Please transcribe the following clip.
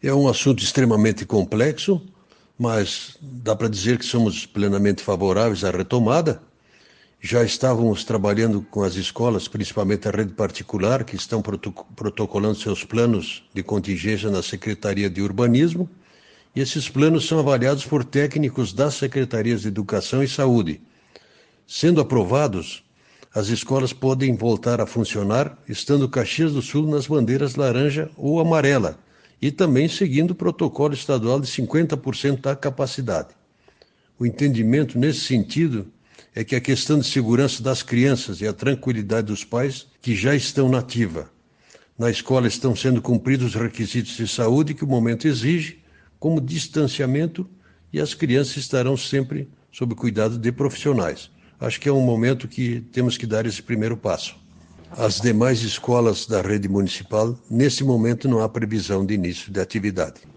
É um assunto extremamente complexo, mas dá para dizer que somos plenamente favoráveis à retomada. Já estávamos trabalhando com as escolas, principalmente a rede particular, que estão protocolando seus planos de contingência na Secretaria de Urbanismo, e esses planos são avaliados por técnicos das Secretarias de Educação e Saúde. Sendo aprovados, as escolas podem voltar a funcionar, estando Caxias do Sul nas bandeiras laranja ou amarela, e também seguindo o protocolo estadual de 50% da capacidade. O entendimento nesse sentido é que a questão de segurança das crianças e a tranquilidade dos pais que já estão na ativa. Na escola estão sendo cumpridos os requisitos de saúde que o momento exige, como distanciamento, e as crianças estarão sempre sob cuidado de profissionais. Acho que é um momento que temos que dar esse primeiro passo. As demais escolas da rede municipal, nesse momento, não há previsão de início de atividade.